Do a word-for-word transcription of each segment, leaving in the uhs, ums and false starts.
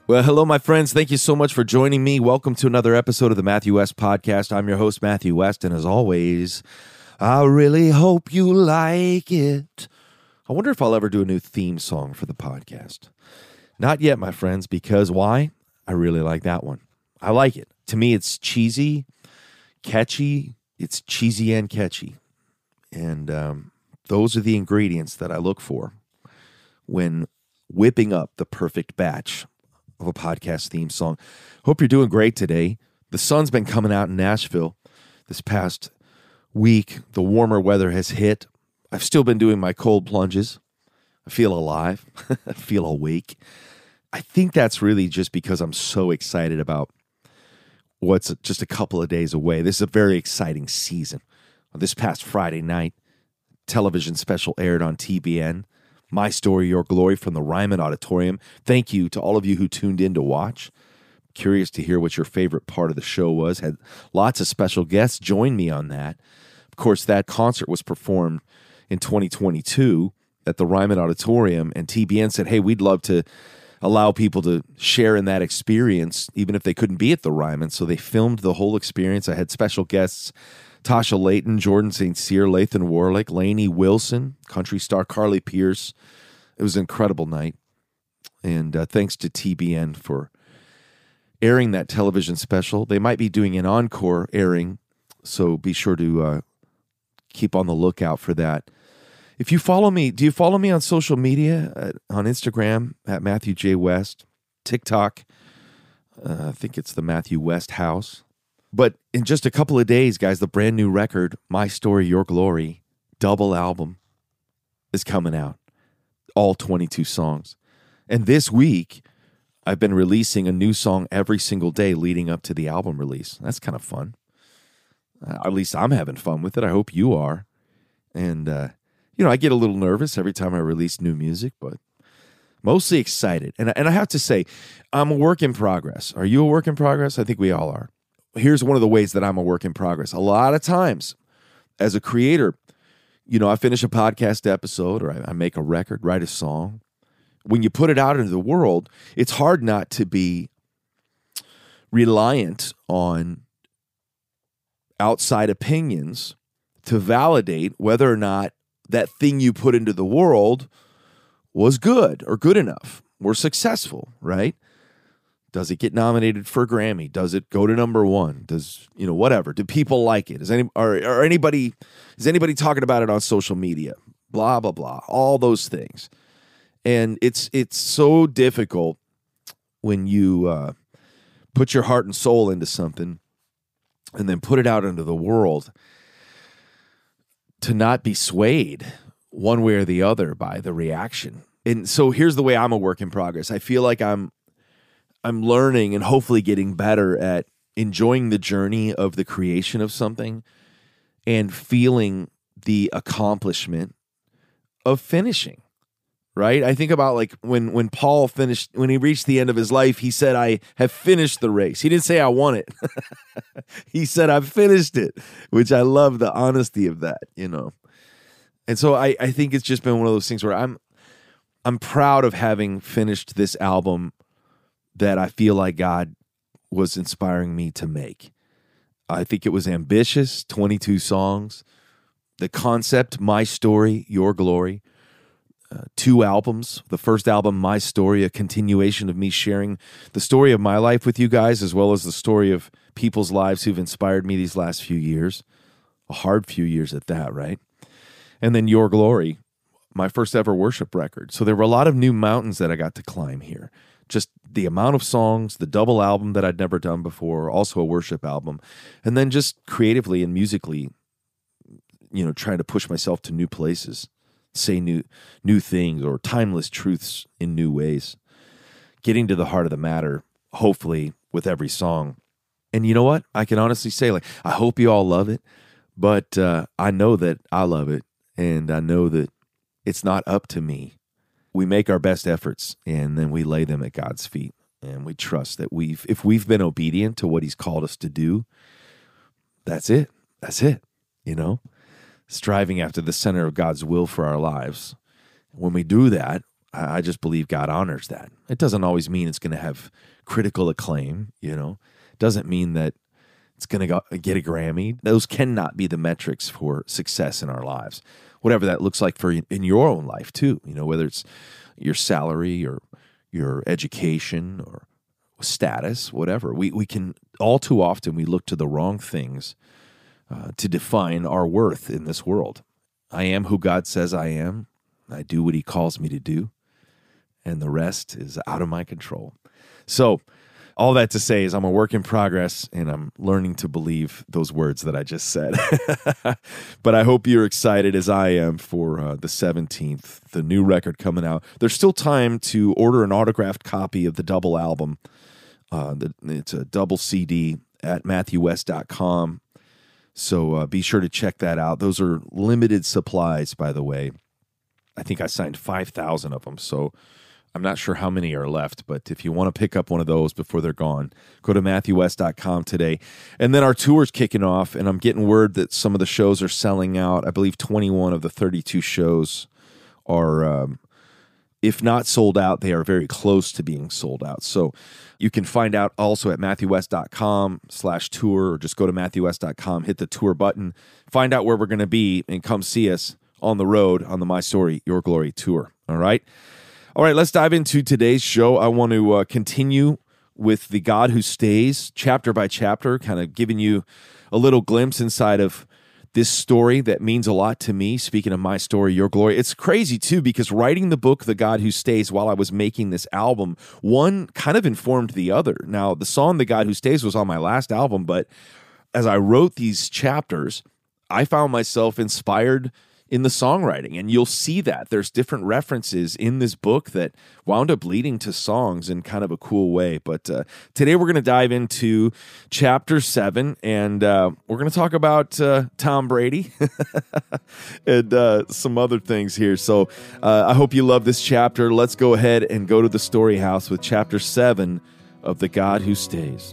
Well, hello, my friends. Thank you so much for joining me. Welcome to another episode of the Matthew West Podcast. I'm your host, Matthew West, and as always, I really hope you like it. I wonder if I'll ever do a new theme song for the podcast. Not yet, my friends, because why? I really like that one. I like it. To me, it's cheesy, catchy. It's cheesy and catchy. And um, those are the ingredients that I look for when whipping up the perfect batch of a podcast theme song. Hope you're doing great today. The sun's been coming out in Nashville this past week. The warmer weather has hit. I've still been doing my cold plunges. I feel alive. I feel awake. I think that's really just because I'm so excited about what's just a couple of days away. This is a very exciting season. This past Friday night, television special aired on T B N. My Story, Your Glory from the Ryman Auditorium. Thank you to all of you who tuned in to watch. Curious to hear what your favorite part of the show was. Had lots of special guests join me on that. Of course, that concert was performed in twenty twenty-two at the Ryman Auditorium, and T B N said, hey, we'd love to allow people to share in that experience, even if they couldn't be at the Ryman. So they filmed the whole experience. I had special guests, Tasha Layton, Jordan Saint Cyr, Lathan Warlick, Lainey Wilson, country star Carly Pierce. It was an incredible night. And uh, thanks to T B N for airing that television special. They might be doing an encore airing, so be sure to uh, keep on the lookout for that. If you follow me, do you follow me on social media? Uh, on Instagram, at Matthew J. West, TikTok, uh, I think it's the Matthew West House. But in just a couple of days, guys, the brand new record, My Story, Your Glory, double album, is coming out. All twenty-two songs. And this week, I've been releasing a new song every single day leading up to the album release. That's kind of fun. Uh, at least I'm having fun with it. I hope you are. And, uh, you know, I get a little nervous every time I release new music, but mostly excited. And, and I have to say, I'm a work in progress. Are you a work in progress? I think we all are. Here's one of the ways that I'm a work in progress. A lot of times, as a creator, you know, I finish a podcast episode or I, I make a record, write a song. When you put it out into the world, it's hard not to be reliant on outside opinions to validate whether or not that thing you put into the world was good or good enough or successful, right? Does it get nominated for a Grammy? Does it go to number one? Does, you know, whatever. Do people like it? Is any or, or anybody is anybody talking about it on social media? Blah, blah, blah. All those things. And it's it's so difficult when you uh, put your heart and soul into something and then put it out into the world to not be swayed one way or the other by the reaction. And so here's the way I'm a work in progress. I feel like I'm I'm learning and hopefully getting better at enjoying the journey of the creation of something and feeling the accomplishment of finishing, right? I think about like when, when Paul finished, when he reached the end of his life, he said, I have finished the race. He didn't say I won it. He said, I've finished it, which I love the honesty of that, you know? And so I, I think it's just been one of those things where I'm, I'm proud of having finished this album that I feel like God was inspiring me to make. I think it was ambitious, twenty-two songs. The concept, My Story, Your Glory. Uh, two albums. The first album, My Story, a continuation of me sharing the story of my life with you guys, as well as the story of people's lives who've inspired me these last few years. A hard few years at that, right? And then Your Glory, my first ever worship record. So there were a lot of new mountains that I got to climb here. Just the amount of songs, the double album that I'd never done before, also a worship album, and then just creatively and musically, you know, trying to push myself to new places, say new new things or timeless truths in new ways, getting to the heart of the matter, hopefully, with every song. And you know what? I can honestly say, like, I hope you all love it, but uh, I know that I love it, and I know that it's not up to me. We make our best efforts, and then we lay them at God's feet, and we trust that we've, if we've been obedient to what He's called us to do, that's it. That's it. You know, striving after the center of God's will for our lives. When we do that, I, I just believe God honors that. It doesn't always mean it's going to have critical acclaim, you know. It doesn't mean that it's going to get a Grammy. Those cannot be the metrics for success in our lives, whatever that looks like for in your own life too. You know, whether it's your salary or your education or status, whatever. We we can, all too often, we look to the wrong things uh, to define our worth in this world. I am who God says I am. I do what he calls me to do, and the rest is out of my control. So all that to say is I'm a work in progress, and I'm learning to believe those words that I just said. But I hope you're excited as I am for uh, the seventeenth, the new record coming out. There's still time to order an autographed copy of the double album. Uh, the, it's a double C D at matthew west dot com. So uh, be sure to check that out. Those are limited supplies, by the way. I think I signed five thousand of them, so I'm not sure how many are left, but if you want to pick up one of those before they're gone, go to matthew west dot com today. And then our tour's kicking off, and I'm getting word that some of the shows are selling out. I believe twenty-one of the thirty-two shows are, um, if not sold out, they are very close to being sold out. So you can find out also at matthew west dot com slash tour, or just go to matthew west dot com, hit the tour button, find out where we're going to be, and come see us on the road on the My Story, Your Glory tour. All right? All right, let's dive into today's show. I want to uh, continue with The God Who Stays, chapter by chapter, kind of giving you a little glimpse inside of this story that means a lot to me. Speaking of My Story, Your Glory, it's crazy too, because writing the book, The God Who Stays, while I was making this album, one kind of informed the other. Now, the song The God Who Stays was on my last album, but as I wrote these chapters, I found myself inspired in the songwriting, and you'll see that there's different references in this book that wound up leading to songs in kind of a cool way. But uh, today we're going to dive into chapter seven, and uh, we're going to talk about uh, Tom Brady and uh, some other things here. So uh, I hope you love this chapter. Let's go ahead and go to the story house with chapter seven of The God Who Stays.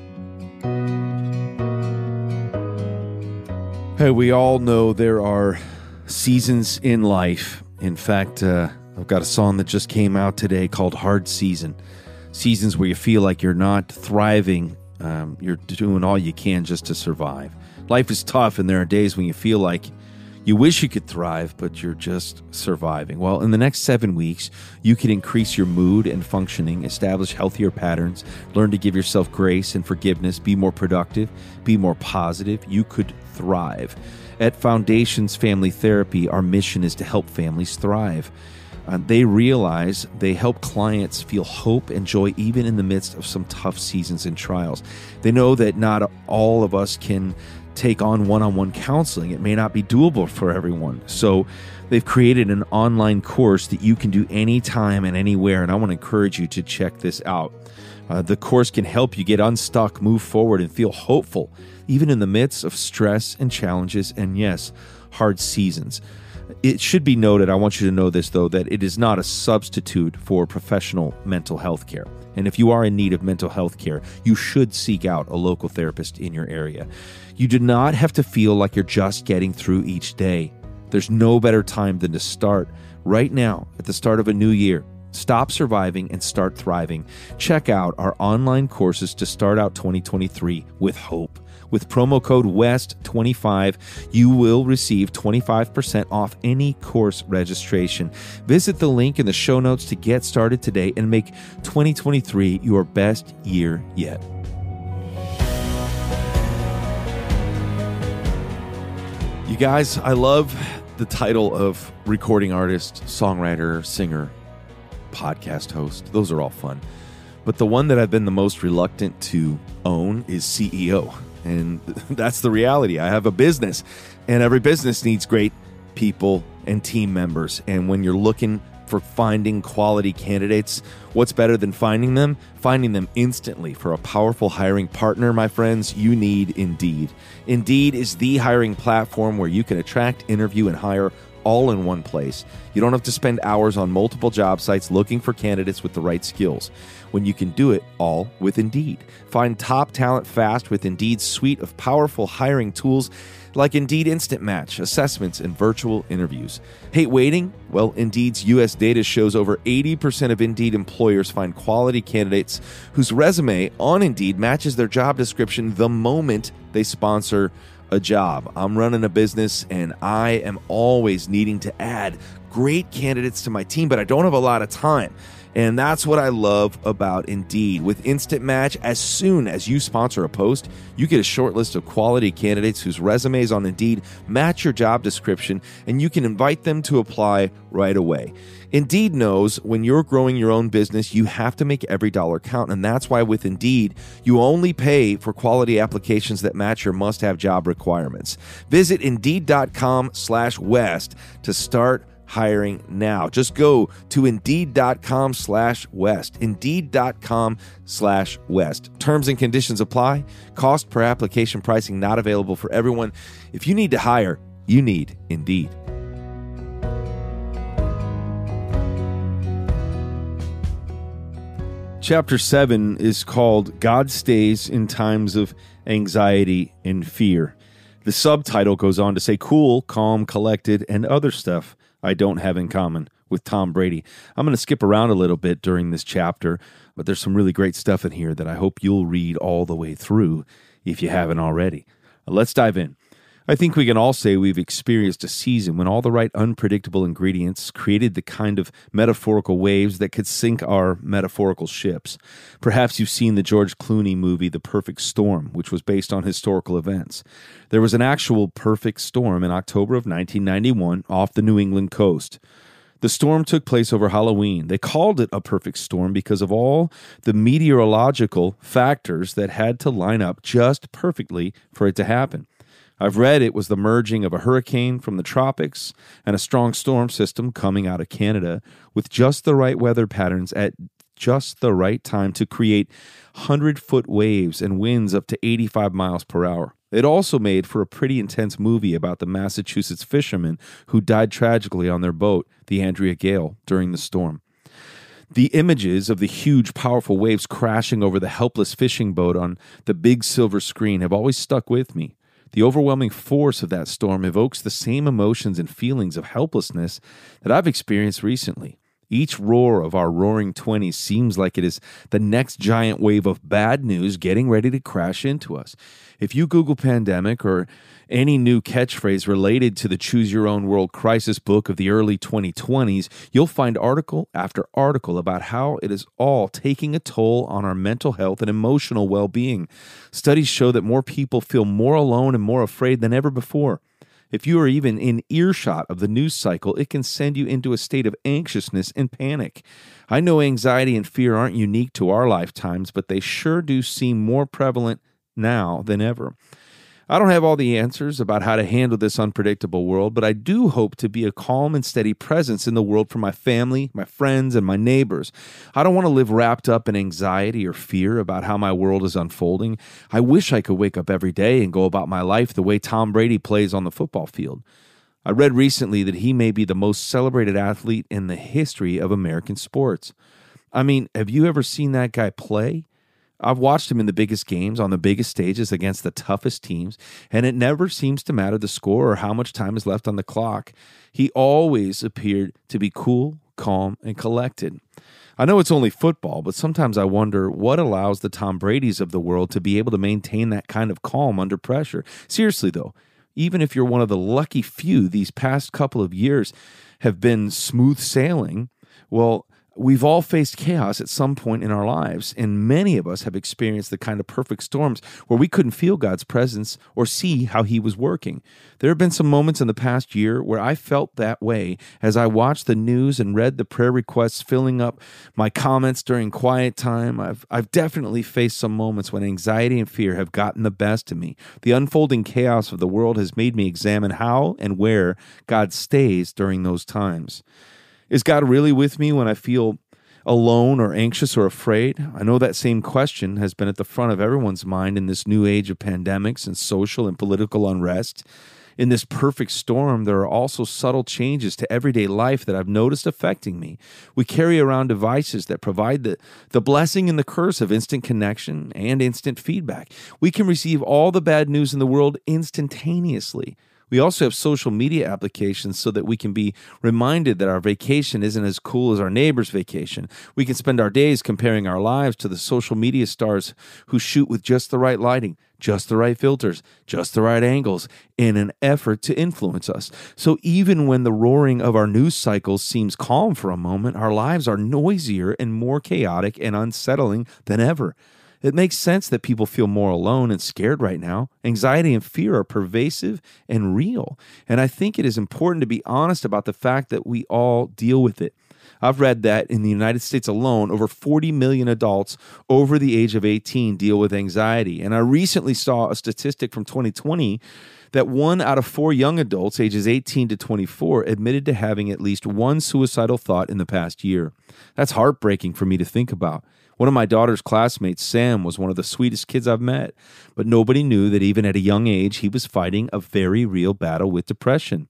Hey, we all know there are seasons in life. In fact, uh, I've got a song that just came out today called Hard Season. Seasons where you feel like you're not thriving. Um, you're doing all you can just to survive. Life is tough, and there are days when you feel like you wish you could thrive, but you're just surviving. Well, in the next seven weeks, you can increase your mood and functioning, establish healthier patterns, learn to give yourself grace and forgiveness, be more productive, be more positive. You could thrive. At Foundations Family Therapy, our mission is to help families thrive. Uh, they realize they help clients feel hope and joy even in the midst of some tough seasons and trials. They know that not all of us can take on one-on-one counseling. It may not be doable for everyone. So they've created an online course that you can do anytime and anywhere, and I want to encourage you to check this out. Uh, the course can help you get unstuck, move forward, and feel hopeful, even in the midst of stress and challenges and, yes, hard seasons. It should be noted, I want you to know this, though, that it is not a substitute for professional mental health care. And if you are in need of mental health care, you should seek out a local therapist in your area. You do not have to feel like you're just getting through each day. There's no better time than to start right now at the start of a new year. Stop surviving and start thriving. Check out our online courses to start out twenty twenty-three with hope. With promo code W E S T twenty-five, you will receive twenty-five percent off any course registration. Visit the link in the show notes to get started today and make twenty twenty-three your best year yet. You guys, I love the title of recording artist, songwriter, singer, podcast host. Those are all fun. But the one that I've been the most reluctant to own is C E O. And that's the reality. I have a business, and every business needs great people and team members. And when you're looking for finding quality candidates, what's better than finding them? Finding them instantly. For a powerful hiring partner, my friends, you need Indeed. Indeed is the hiring platform where you can attract, interview, and hire all in one place. You don't have to spend hours on multiple job sites looking for candidates with the right skills, when you can do it all with Indeed. Find top talent fast with Indeed's suite of powerful hiring tools like Indeed Instant Match, assessments, and virtual interviews. Hate waiting? Well, Indeed's U S data shows over eighty percent of Indeed employers find quality candidates whose resume on Indeed matches their job description the moment they sponsor a job. I'm running a business and I am always needing to add great candidates to my team, but I don't have a lot of time. And that's what I love about Indeed. With Instant Match, as soon as you sponsor a post, you get a short list of quality candidates whose resumes on Indeed match your job description, and you can invite them to apply right away. Indeed knows when you're growing your own business, you have to make every dollar count, and that's why with Indeed, you only pay for quality applications that match your must-have job requirements. Visit Indeed.com slash West to start hiring now. Just go to Indeed.com slash West. Indeed.com slash West. Terms and conditions apply. Cost per application pricing not available for everyone. If you need to hire, you need Indeed. Chapter seven is called God Stays in Times of Anxiety and Fear. The subtitle goes on to say, cool, calm, collected, and other stuff I don't have in common with Tom Brady. I'm going to skip around a little bit during this chapter, but there's some really great stuff in here that I hope you'll read all the way through if you haven't already. Let's dive in. I think we can all say we've experienced a season when all the right unpredictable ingredients created the kind of metaphorical waves that could sink our metaphorical ships. Perhaps you've seen the George Clooney movie The Perfect Storm, which was based on historical events. There was an actual perfect storm in October of nineteen ninety-one off the New England coast. The storm took place over Halloween. They called it a perfect storm because of all the meteorological factors that had to line up just perfectly for it to happen. I've read it was the merging of a hurricane from the tropics and a strong storm system coming out of Canada with just the right weather patterns at just the right time to create hundred-foot waves and winds up to eighty-five miles per hour. It also made for a pretty intense movie about the Massachusetts fishermen who died tragically on their boat, the Andrea Gale, during the storm. The images of the huge, powerful waves crashing over the helpless fishing boat on the big silver screen have always stuck with me. The overwhelming force of that storm evokes the same emotions and feelings of helplessness that I've experienced recently. Each roar of our roaring twenties seems like it is the next giant wave of bad news getting ready to crash into us. If you Google pandemic or any new catchphrase related to the Choose Your Own World crisis book of the early twenty twenties, you'll find article after article about how it is all taking a toll on our mental health and emotional well-being. Studies show that more people feel more alone and more afraid than ever before. If you are even in earshot of the news cycle, it can send you into a state of anxiousness and panic. I know anxiety and fear aren't unique to our lifetimes, but they sure do seem more prevalent now than ever. I don't have all the answers about how to handle this unpredictable world, but I do hope to be a calm and steady presence in the world for my family, my friends, and my neighbors. I don't want to live wrapped up in anxiety or fear about how my world is unfolding. I wish I could wake up every day and go about my life the way Tom Brady plays on the football field. I read recently that he may be the most celebrated athlete in the history of American sports. I mean, have you ever seen that guy play? I've watched him in the biggest games, on the biggest stages against the toughest teams, and it never seems to matter the score or how much time is left on the clock. He always appeared to be cool, calm, and collected. I know it's only football, but sometimes I wonder what allows the Tom Bradys of the world to be able to maintain that kind of calm under pressure. Seriously, though, even if you're one of the lucky few these past couple of years have been smooth sailing, well, we've all faced chaos at some point in our lives, and many of us have experienced the kind of perfect storms where we couldn't feel God's presence or see how He was working. There have been some moments in the past year where I felt that way as I watched the news and read the prayer requests filling up my comments during quiet time. I've, I've definitely faced some moments when anxiety and fear have gotten the best of me. The unfolding chaos of the world has made me examine how and where God stays during those times. Is God really with me when I feel alone or anxious or afraid? I know that same question has been at the front of everyone's mind in this new age of pandemics and social and political unrest. In this perfect storm, there are also subtle changes to everyday life that I've noticed affecting me. We carry around devices that provide the, the blessing and the curse of instant connection and instant feedback. We can receive all the bad news in the world instantaneously. We also have social media applications so that we can be reminded that our vacation isn't as cool as our neighbor's vacation. We can spend our days comparing our lives to the social media stars who shoot with just the right lighting, just the right filters, just the right angles in an effort to influence us. So even when the roaring of our news cycles seems calm for a moment, our lives are noisier and more chaotic and unsettling than ever. It makes sense that people feel more alone and scared right now. Anxiety and fear are pervasive and real. And I think it is important to be honest about the fact that we all deal with it. I've read that in the United States alone, over forty million adults over the age of eighteen deal with anxiety. And I recently saw a statistic from twenty twenty that one out of four young adults ages eighteen to twenty-four admitted to having at least one suicidal thought in the past year. That's heartbreaking for me to think about. One of my daughter's classmates, Sam, was one of the sweetest kids I've met, but nobody knew that even at a young age, he was fighting a very real battle with depression.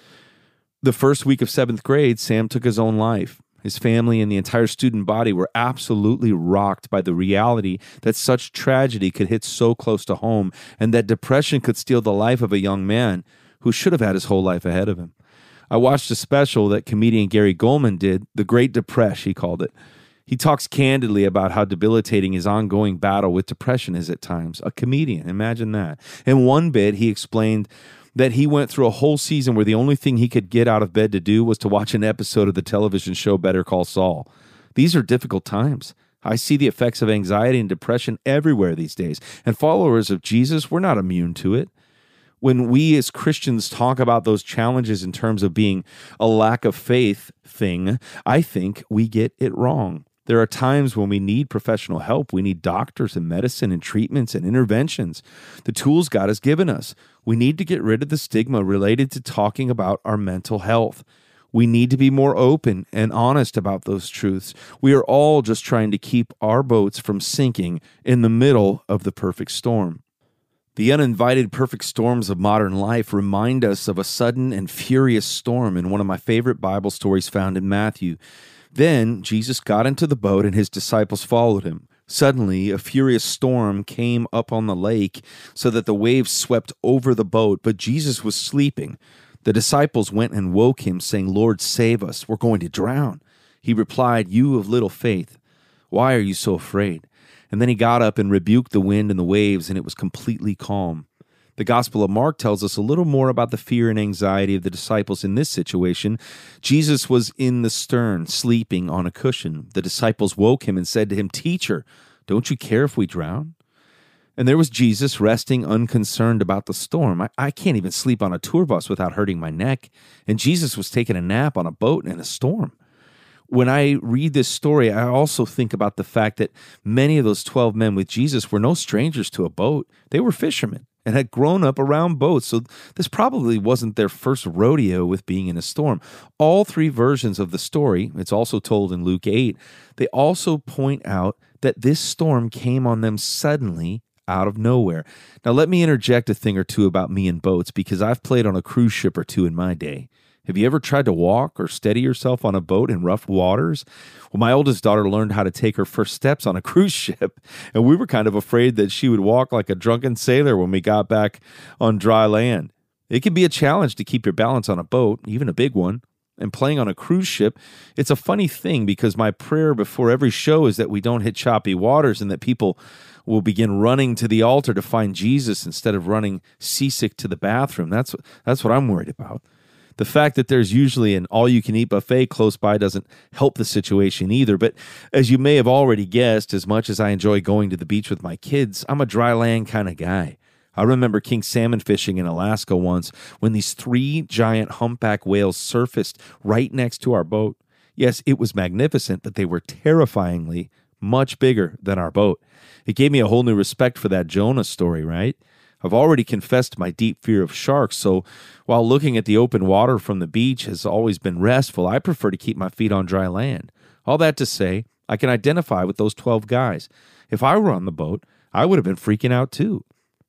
The first week of seventh grade, Sam took his own life. His family and the entire student body were absolutely rocked by the reality that such tragedy could hit so close to home and that depression could steal the life of a young man who should have had his whole life ahead of him. I watched a special that comedian Gary Goldman did, The Great Depression, he called it. He talks candidly about how debilitating his ongoing battle with depression is at times. A comedian, imagine that. In one bit, he explained that he went through a whole season where the only thing he could get out of bed to do was to watch an episode of the television show Better Call Saul. These are difficult times. I see the effects of anxiety and depression everywhere these days, and followers of Jesus, we're not immune to it. When we as Christians talk about those challenges in terms of being a lack of faith thing, I think we get it wrong. There are times when we need professional help. We need doctors and medicine and treatments and interventions. The tools God has given us. We need to get rid of the stigma related to talking about our mental health. We need to be more open and honest about those truths. We are all just trying to keep our boats from sinking in the middle of the perfect storm. The uninvited perfect storms of modern life remind us of a sudden and furious storm in one of my favorite Bible stories found in Matthew. Then Jesus got into the boat and his disciples followed him. Suddenly, a furious storm came up on the lake so that the waves swept over the boat, but Jesus was sleeping. The disciples went and woke him, saying, "Lord, save us. We're going to drown." He replied, "You of little faith, why are you so afraid?" And then he got up and rebuked the wind and the waves, and it was completely calm. The Gospel of Mark tells us a little more about the fear and anxiety of the disciples in this situation. Jesus was in the stern, sleeping on a cushion. The disciples woke him and said to him, "Teacher, don't you care if we drown?" And there was Jesus resting unconcerned about the storm. I, I can't even sleep on a tour bus without hurting my neck. And Jesus was taking a nap on a boat in a storm. When I read this story, I also think about the fact that many of those twelve men with Jesus were no strangers to a boat. They were fishermen and had grown up around boats, so this probably wasn't their first rodeo with being in a storm. All three versions of the story, it's also told in Luke eight, they also point out that this storm came on them suddenly out of nowhere. Now, let me interject a thing or two about me and boats, because I've played on a cruise ship or two in my day. Have you ever tried to walk or steady yourself on a boat in rough waters? Well, my oldest daughter learned how to take her first steps on a cruise ship, and we were kind of afraid that she would walk like a drunken sailor when we got back on dry land. It can be a challenge to keep your balance on a boat, even a big one. And playing on a cruise ship, it's a funny thing because my prayer before every show is that we don't hit choppy waters and that people will begin running to the altar to find Jesus instead of running seasick to the bathroom. That's, that's what I'm worried about. The fact that there's usually an all-you-can-eat buffet close by doesn't help the situation either. But as you may have already guessed, as much as I enjoy going to the beach with my kids, I'm a dry land kind of guy. I remember king salmon fishing in Alaska once when these three giant humpback whales surfaced right next to our boat. Yes, it was magnificent, but they were terrifyingly much bigger than our boat. It gave me a whole new respect for that Jonah story, right? I've already confessed my deep fear of sharks, so while looking at the open water from the beach has always been restful, I prefer to keep my feet on dry land. All that to say, I can identify with those twelve guys. If I were on the boat, I would have been freaking out too.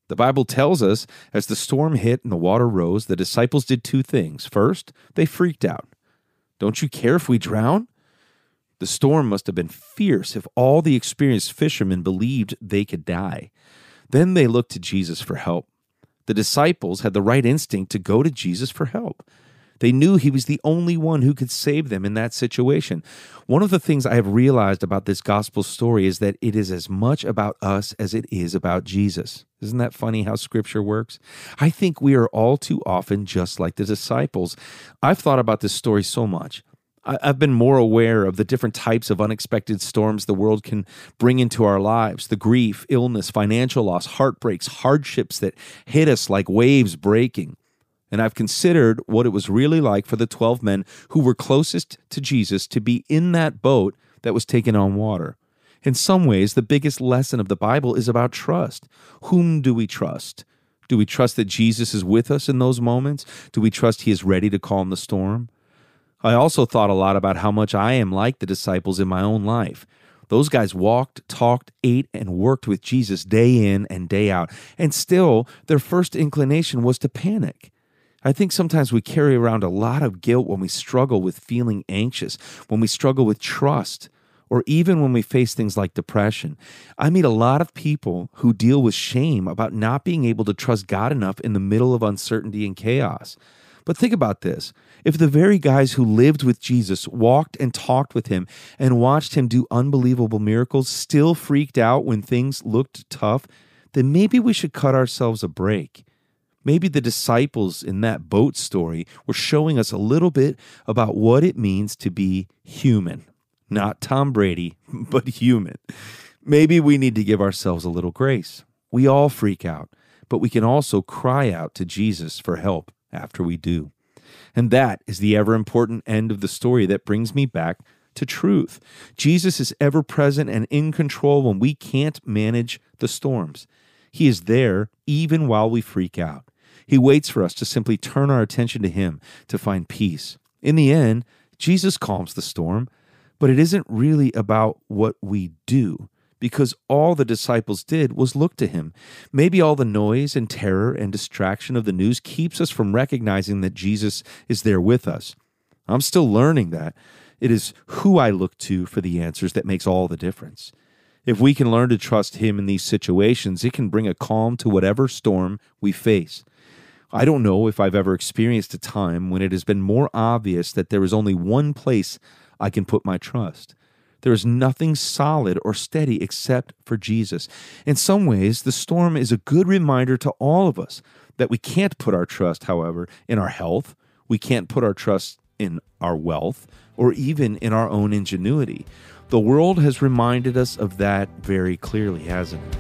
The Bible tells us as the storm hit and the water rose, the disciples did two things. First, they freaked out. Don't you care if we drown? The storm must have been fierce if all the experienced fishermen believed they could die. Then they looked to Jesus for help. The disciples had the right instinct to go to Jesus for help. They knew he was the only one who could save them in that situation. One of the things I have realized about this gospel story is that it is as much about us as it is about Jesus. Isn't that funny how Scripture works? I think we are all too often just like the disciples. I've thought about this story so much. I've been more aware of the different types of unexpected storms the world can bring into our lives. The grief, illness, financial loss, heartbreaks, hardships that hit us like waves breaking. And I've considered what it was really like for the twelve men who were closest to Jesus to be in that boat that was taken on water. In some ways, the biggest lesson of the Bible is about trust. Whom do we trust? Do we trust that Jesus is with us in those moments? Do we trust he is ready to calm the storm? I also thought a lot about how much I am like the disciples in my own life. Those guys walked, talked, ate, and worked with Jesus day in and day out. And still, their first inclination was to panic. I think sometimes we carry around a lot of guilt when we struggle with feeling anxious, when we struggle with trust, or even when we face things like depression. I meet a lot of people who deal with shame about not being able to trust God enough in the middle of uncertainty and chaos. But think about this. If the very guys who lived with Jesus, walked and talked with him, and watched him do unbelievable miracles still freaked out when things looked tough, then maybe we should cut ourselves a break. Maybe the disciples in that boat story were showing us a little bit about what it means to be human. Not Tom Brady, but human. Maybe we need to give ourselves a little grace. We all freak out, but we can also cry out to Jesus for help after we do. And that is the ever-important end of the story that brings me back to truth. Jesus is ever present and in control when we can't manage the storms. He is there even while we freak out. He waits for us to simply turn our attention to him to find peace. In the end, Jesus calms the storm, but it isn't really about what we do, because all the disciples did was look to him. Maybe all the noise and terror and distraction of the news keeps us from recognizing that Jesus is there with us. I'm still learning that. It is who I look to for the answers that makes all the difference. If we can learn to trust him in these situations, it can bring a calm to whatever storm we face. I don't know if I've ever experienced a time when it has been more obvious that there is only one place I can put my trust. There is nothing solid or steady except for Jesus. In some ways, the storm is a good reminder to all of us that we can't put our trust, however, in our health. We can't put our trust in our wealth or even in our own ingenuity. The world has reminded us of that very clearly, hasn't it?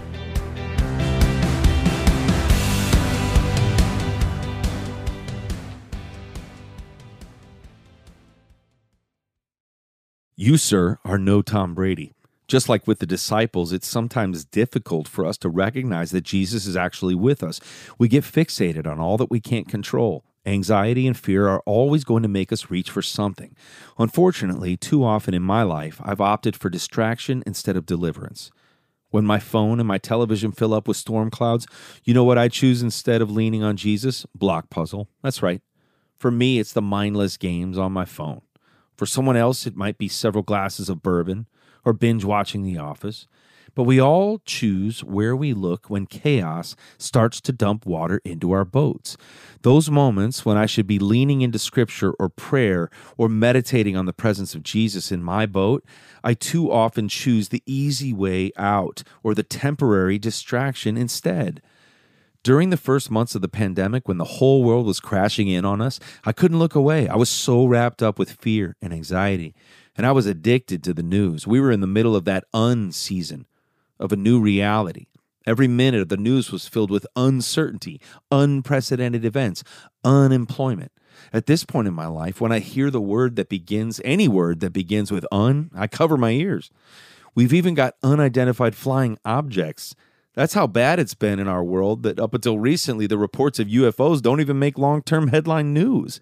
You, sir, are no Tom Brady. Just like with the disciples, it's sometimes difficult for us to recognize that Jesus is actually with us. We get fixated on all that we can't control. Anxiety and fear are always going to make us reach for something. Unfortunately, too often in my life, I've opted for distraction instead of deliverance. When my phone and my television fill up with storm clouds, you know what I choose instead of leaning on Jesus? Block puzzle. That's right. For me, it's the mindless games on my phone. For someone else, it might be several glasses of bourbon or binge watching The Office. But we all choose where we look when chaos starts to dump water into our boats. Those moments when I should be leaning into Scripture or prayer or meditating on the presence of Jesus in my boat, I too often choose the easy way out or the temporary distraction instead. During the first months of the pandemic, when the whole world was crashing in on us, I couldn't look away. I was so wrapped up with fear and anxiety, and I was addicted to the news. We were in the middle of that un-season of a new reality. Every minute of the news was filled with uncertainty, unprecedented events, unemployment. At this point in my life, when I hear the word that begins, any word that begins with un, I cover my ears. We've even got unidentified flying objects. That's how bad it's been in our world that up until recently, the reports of U F Os don't even make long-term headline news.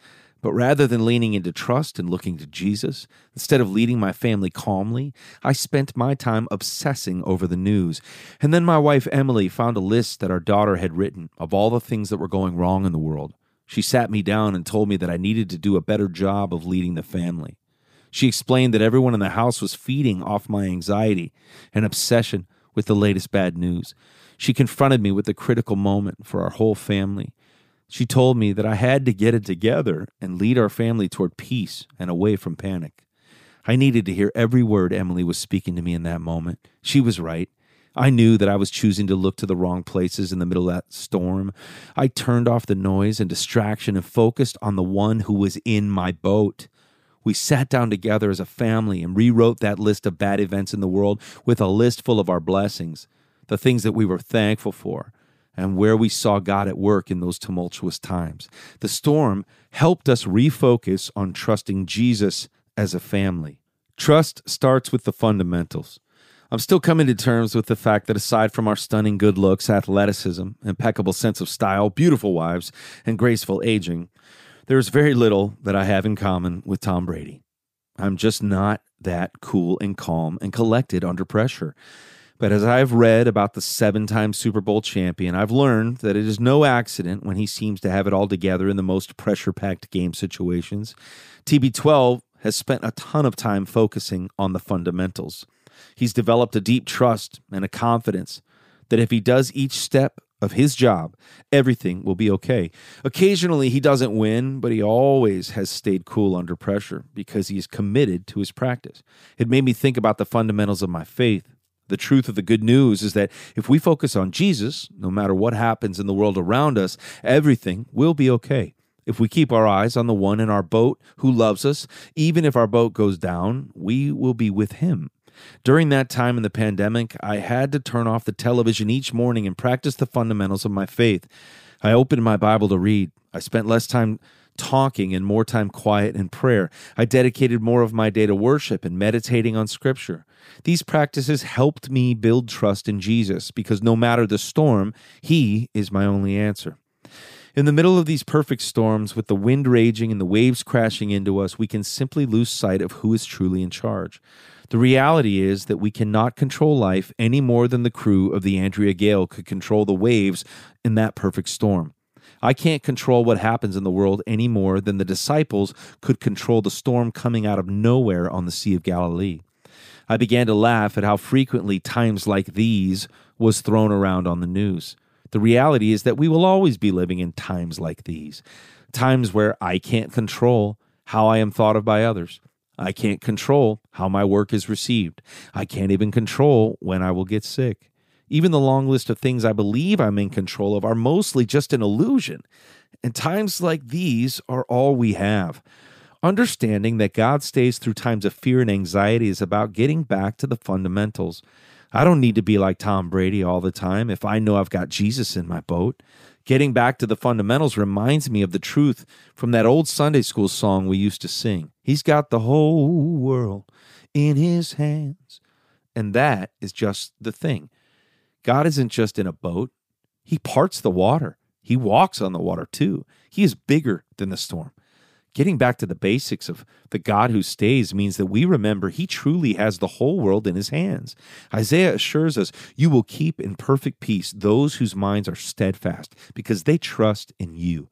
But rather than leaning into trust and looking to Jesus, instead of leading my family calmly, I spent my time obsessing over the news. And then my wife Emily found a list that our daughter had written of all the things that were going wrong in the world. She sat me down and told me that I needed to do a better job of leading the family. She explained that everyone in the house was feeding off my anxiety and obsession with the latest bad news. She confronted me with the critical moment for our whole family. She told me that I had to get it together and lead our family toward peace and away from panic. I needed to hear every word Emily was speaking to me in that moment. She was right. I knew that I was choosing to look to the wrong places in the middle of that storm. I turned off the noise and distraction and focused on the one who was in my boat. We sat down together as a family and rewrote that list of bad events in the world with a list full of our blessings, the things that we were thankful for, and where we saw God at work in those tumultuous times. The storm helped us refocus on trusting Jesus as a family. Trust starts with the fundamentals. I'm still coming to terms with the fact that aside from our stunning good looks, athleticism, impeccable sense of style, beautiful wives, and graceful aging, there is very little that I have in common with Tom Brady. I'm just not that cool and calm and collected under pressure. But as I've read about the seven-time Super Bowl champion, I've learned that it is no accident when he seems to have it all together in the most pressure-packed game situations. T B twelve has spent a ton of time focusing on the fundamentals. He's developed a deep trust and a confidence that if he does each step of his job, everything will be okay. Occasionally, he doesn't win, but he always has stayed cool under pressure because he is committed to his practice. It made me think about the fundamentals of my faith. The truth of the good news is that if we focus on Jesus, no matter what happens in the world around us, everything will be okay. If we keep our eyes on the one in our boat who loves us, even if our boat goes down, we will be with him. During that time in the pandemic, I had to turn off the television each morning and practice the fundamentals of my faith. I opened my Bible to read. I spent less time talking and more time quiet in prayer. I dedicated more of my day to worship and meditating on Scripture. These practices helped me build trust in Jesus because no matter the storm, he is my only answer. In the middle of these perfect storms, with the wind raging and the waves crashing into us, we can simply lose sight of who is truly in charge. The reality is that we cannot control life any more than the crew of the Andrea Gale could control the waves in that perfect storm. I can't control what happens in the world any more than the disciples could control the storm coming out of nowhere on the Sea of Galilee. I began to laugh at how frequently times like these was thrown around on the news. The reality is that we will always be living in times like these, times where I can't control how I am thought of by others. I can't control how my work is received. I can't even control when I will get sick. Even the long list of things I believe I'm in control of are mostly just an illusion. And times like these are all we have. Understanding that God stays through times of fear and anxiety is about getting back to the fundamentals. I don't need to be like Tom Brady all the time if I know I've got Jesus in my boat. Getting back to the fundamentals reminds me of the truth from that old Sunday school song we used to sing. He's got the whole world in his hands. And that is just the thing. God isn't just in a boat. He parts the water. He walks on the water too. He is bigger than the storm. Getting back to the basics of the God who stays means that we remember he truly has the whole world in his hands. Isaiah assures us, you will keep in perfect peace those whose minds are steadfast because they trust in you.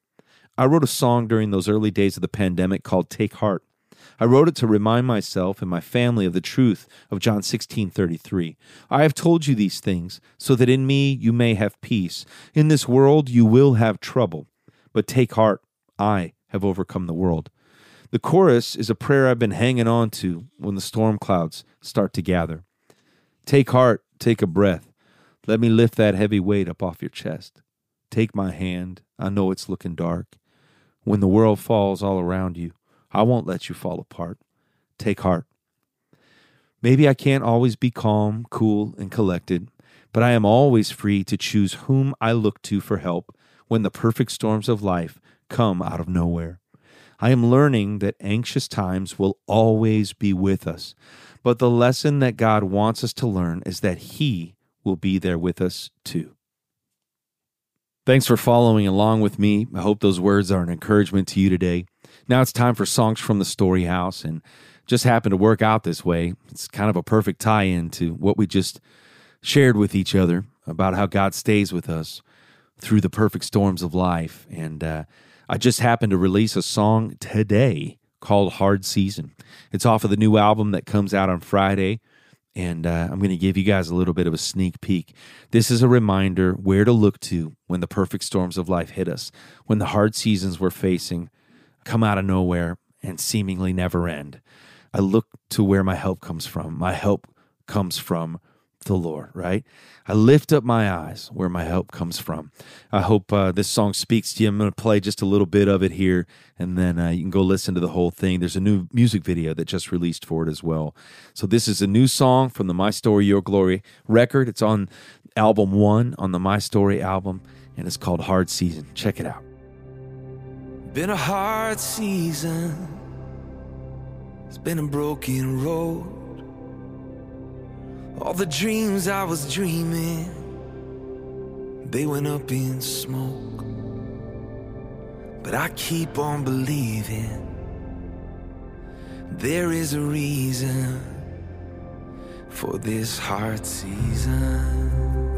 I wrote a song during those early days of the pandemic called Take Heart. I wrote it to remind myself and my family of the truth of John sixteen thirty-three. I have told you these things so that in me you may have peace. In this world you will have trouble, but take heart, I have overcome the world. The chorus is a prayer I've been hanging on to when the storm clouds start to gather. Take heart, take a breath. Let me lift that heavy weight up off your chest. Take my hand, I know it's looking dark. When the world falls all around you, I won't let you fall apart. Take heart. Maybe I can't always be calm, cool, and collected, but I am always free to choose whom I look to for help when the perfect storms of life come out of nowhere. I am learning that anxious times will always be with us, but the lesson that God wants us to learn is that he will be there with us too. Thanks for following along with me. I hope those words are an encouragement to you today. Now it's time for Songs from the Story House, and just happened to work out this way. It's kind of a perfect tie-in to what we just shared with each other about how God stays with us through the perfect storms of life. And uh, I just happened to release a song today called Hard Season. It's off of the new album that comes out on Friday, and uh, I'm going to give you guys a little bit of a sneak peek. This is a reminder where to look to when the perfect storms of life hit us, when the hard seasons we're facing come out of nowhere and seemingly never end. I look to where my help comes from. My help comes from the Lord, right? I lift up my eyes where my help comes from. I hope uh, this song speaks to you. I'm going to play just a little bit of it here, and then uh, you can go listen to the whole thing. There's a new music video that just released for it as well. So this is a new song from the My Story, Your Glory record. It's on album one on the My Story album, and it's called Hard Season. Check it out. Been a hard season. It's been a broken road. All the dreams I was dreaming, they went up in smoke. But I keep on believing there is a reason for this hard season.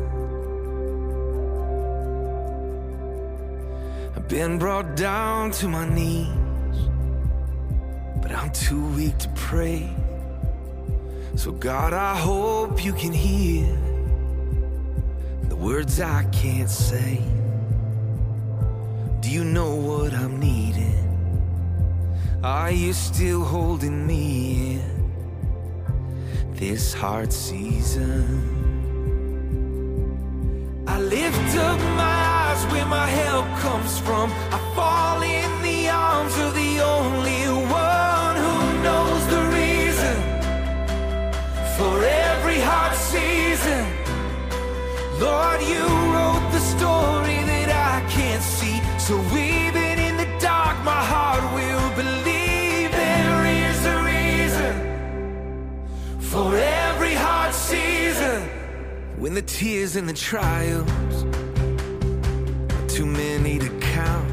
I've been brought down to my knees, but I'm too weak to pray. So God, I hope you can hear the words I can't say. Do you know what I'm needing? Are you still holding me in this hard season? I lift up my eyes where my help comes from. I fall in the arms of the only one who knows the reason for every hard season. Lord, you wrote the story that I can't see. So even in the dark, my heart will believe there is a reason for every hard season. When the tears and the trials are too many to count,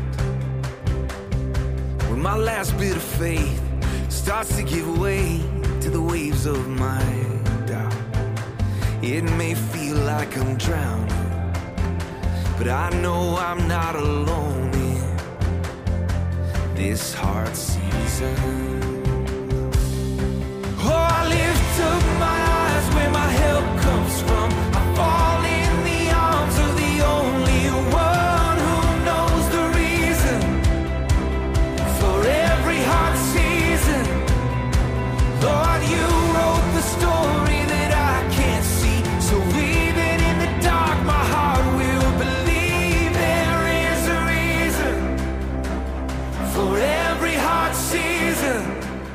when my last bit of faith starts to give way to the waves of my doubt, it may feel like I'm drowning, but I know I'm not alone in this hard season. Oh, I lift up my eyes where my help comes from. I fall in the arms of the only one who knows the reason for every hard season. Lord, you wrote the story that I can't see. So even in the dark, my heart will believe there is a reason for every hard season.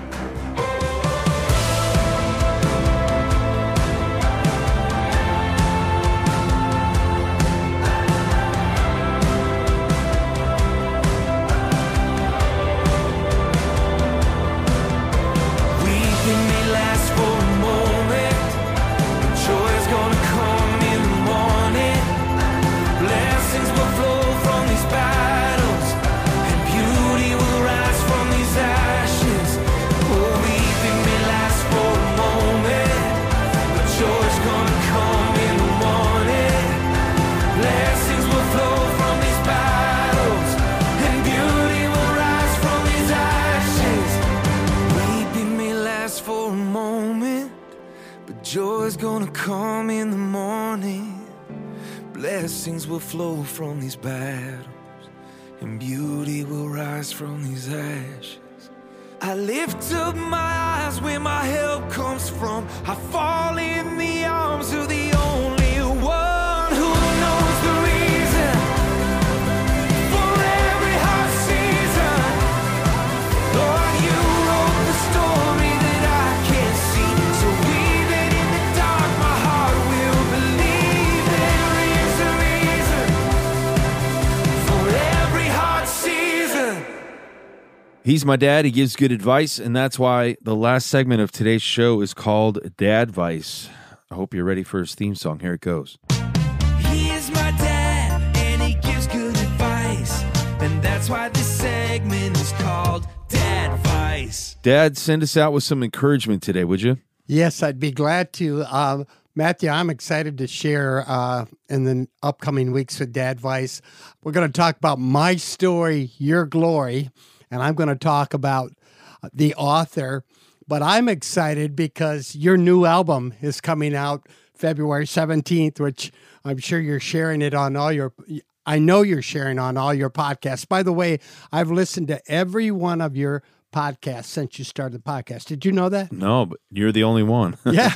Joy's gonna come in the morning. Blessings will flow from these battles, and beauty will rise from these ashes. I lift up my eyes where my help comes from. I fall in the arms of the only one who knows the reason for every hard season. Lord, you wrote the story that I can't see. So even in the dark, my heart will believe there is a reason for every hard season. He's my dad. He gives good advice, and that's why the last segment of today's show is called Dadvice. I hope you're ready for his theme song. Here it goes. He is my dad, and he gives good advice, and that's why this segment is called Dadvice. Nice. Dad, send us out with some encouragement today, would you? Yes, I'd be glad to. Uh, Matthew, I'm excited to share uh, in the upcoming weeks with Dad Weiss. We're going to talk about My Story, Your Glory, and I'm going to talk about the author. But I'm excited because your new album is coming out February seventeenth, which I'm sure you're sharing it on all your, I know you're sharing on all your podcasts. By the way, I've listened to every one of your podcasts since you started the podcast. Did you know that? No, but you're the only one. Yeah.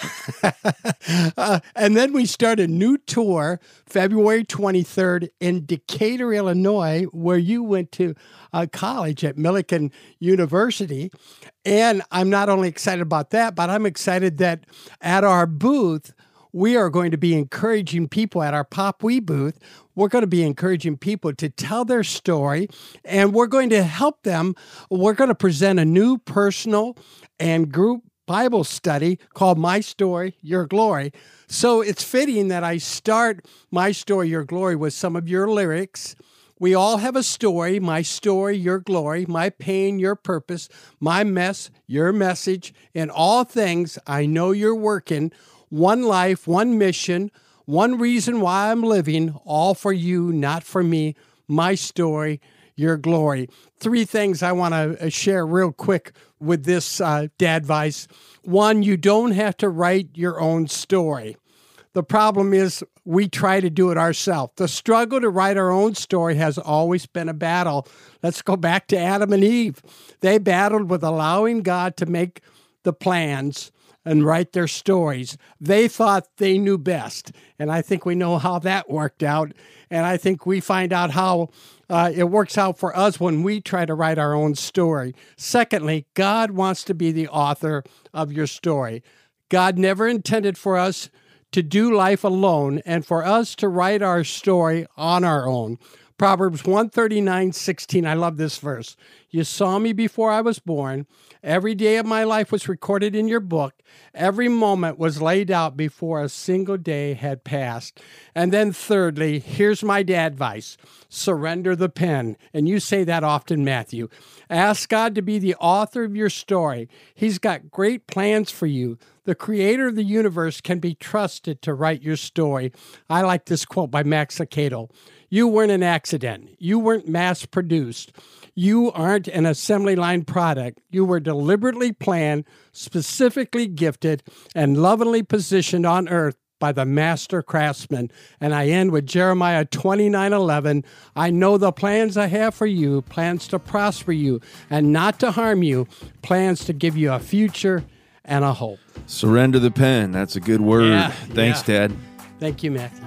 uh, and then we start a new tour February twenty-third in Decatur, Illinois, where you went to uh, college at Millikan University. And I'm not only excited about that, but I'm excited that at our booth, we are going to be encouraging people at our Pop We booth. We're going to be encouraging people to tell their story, and we're going to help them. We're going to present a new personal and group Bible study called My Story, Your Glory. So it's fitting that I start My Story, Your Glory with some of your lyrics. We all have a story, my story, your glory, my pain, your purpose, my mess, your message. In all things, I know you're working. One life, one mission, one reason why I'm living, all for you, not for me. My story, your glory. Three things I want to share real quick with this uh, Dad Weiss. One, you don't have to write your own story. The problem is we try to do it ourselves. The struggle to write our own story has always been a battle. Let's go back to Adam and Eve. They battled with allowing God to make the plans and write their stories. They thought they knew best. And I think we know how that worked out. And I think we find out how uh, it works out for us when we try to write our own story. Secondly, God wants to be the author of your story. God never intended for us to do life alone and for us to write our story on our own. Proverbs one thirty-nine, sixteen. I love this verse. You saw me before I was born. Every day of my life was recorded in your book. Every moment was laid out before a single day had passed. And then thirdly, here's my Dad Weiss. Surrender the pen. And you say that often, Matthew. Ask God to be the author of your story. He's got great plans for you. The creator of the universe can be trusted to write your story. I like this quote by Max Lucado. You weren't an accident. You weren't mass-produced. You aren't an assembly line product. You were deliberately planned, specifically gifted, and lovingly positioned on earth by the master craftsman. And I end with Jeremiah twenty-nine eleven. I know the plans I have for you, plans to prosper you and not to harm you, plans to give you a future and a hope. Surrender the pen. That's a good word. Yeah, Thanks, yeah. Dad. Thank you, Matthew.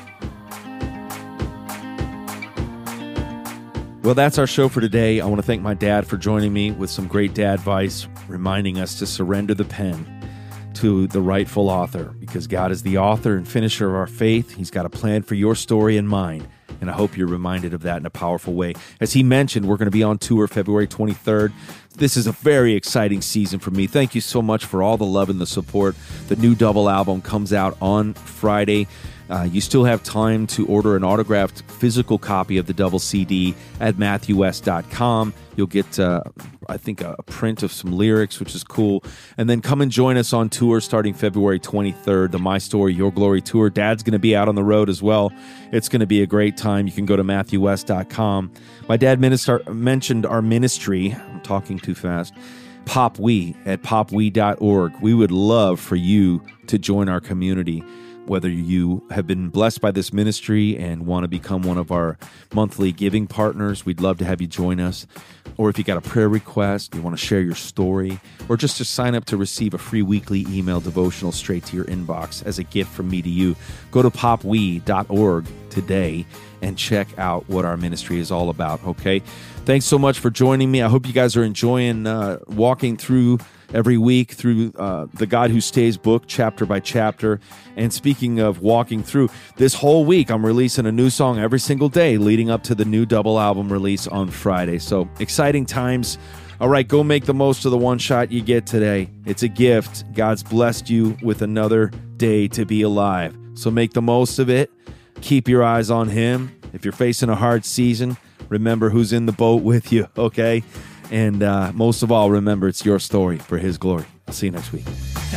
Well, that's our show for today. I want to thank my dad for joining me with some great dad advice, reminding us to surrender the pen to the rightful author, because God is the author and finisher of our faith. He's got a plan for your story and mine, and I hope you're reminded of that in a powerful way. As he mentioned, we're going to be on tour February twenty-third. This is a very exciting season for me. Thank you so much for all the love and the support. The new double album comes out on Friday. Uh, you still have time to order an autographed physical copy of the double C D at matthew west dot com. You'll get, uh, I think, a, a print of some lyrics, which is cool. And then come and join us on tour starting February twenty-third, the My Story, Your Glory tour. Dad's going to be out on the road as well. It's going to be a great time. You can go to matthew west dot com. My dad minister, mentioned our ministry. I'm talking too fast. Pop We at pop we dot org. We would love for you to join our community. Whether you have been blessed by this ministry and want to become one of our monthly giving partners, we'd love to have you join us. Or if you got a prayer request, you want to share your story, or just to sign up to receive a free weekly email devotional straight to your inbox as a gift from me to you, go to pop we dot org today and check out what our ministry is all about, okay? Thanks so much for joining me. I hope you guys are enjoying uh, walking through every week through uh, the God Who Stays book, chapter by chapter. And speaking of walking through, this whole week I'm releasing a new song every single day leading up to the new double album release on Friday. So exciting times. All right, go make the most of the one shot you get today. It's a gift. God's blessed you with another day to be alive. So make the most of it. Keep your eyes on Him. If you're facing a hard season, remember who's in the boat with you, okay? And uh, most of all, remember, it's your story for his glory. I'll see you next week.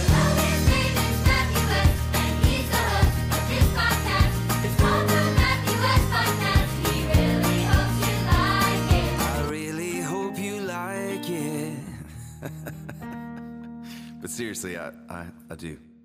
I really hope you like it. But seriously, I, I, I do.